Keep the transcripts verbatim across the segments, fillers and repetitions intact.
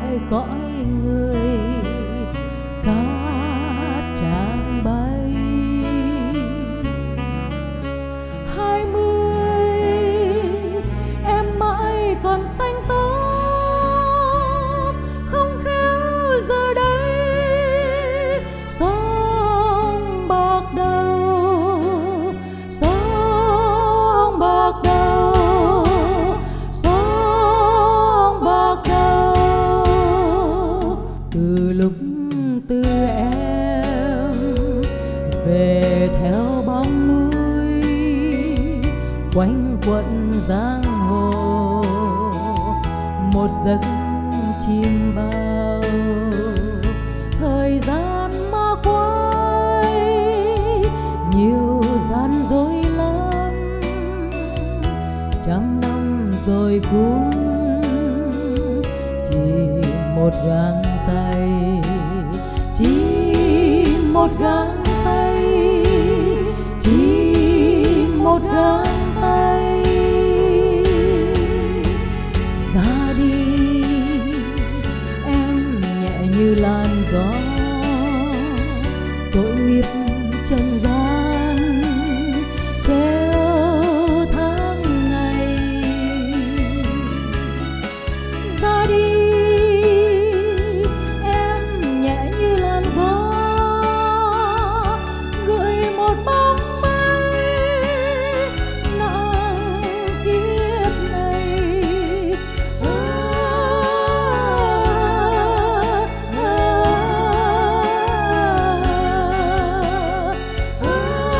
lại cõi người cát tràng bay. Hai mươi em mãi còn xanh tốt, không khéo giờ đây sóng bạc đầu, sóng bạc đầu, sóng bạc đầu. Từ lúc từ em về theo bóng núi quanh quẩn giang hồ, một giấc chim bao thời gian ma quay, nhiều gian dối lắm, trăm năm rồi cũng chỉ một găng tay, chỉ một găng tay, chỉ một găng tay. Ra đi em nhẹ như làn gió, tội nghiệp trần gian treo tháng ngày. Ra đi em nhẹ như làn gió, gửi một bóng mây nặng kiếp này. À, à, à,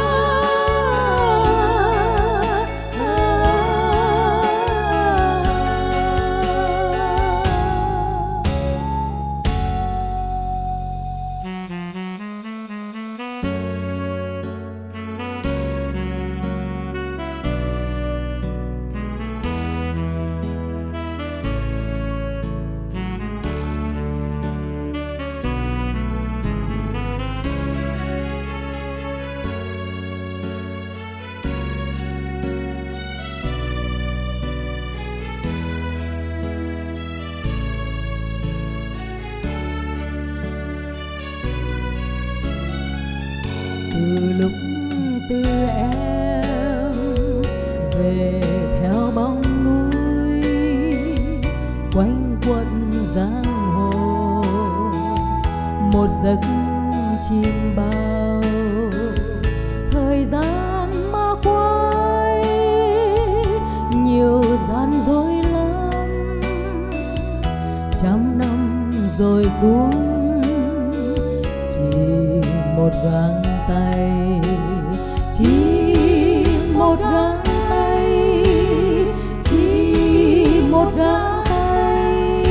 từ lúc từ em về theo bóng núi quanh quẩn giang hồ, một giấc chim bao thời gian ma quay, nhiều gian dối lắm, trăm năm rồi cũng chỉ một găng tay, chỉ một găng tay, chỉ một găng tay.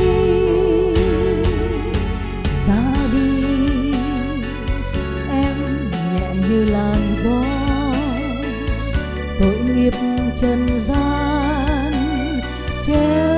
Ra đi em nhẹ như làn gió, tội nghiệp trần gian treo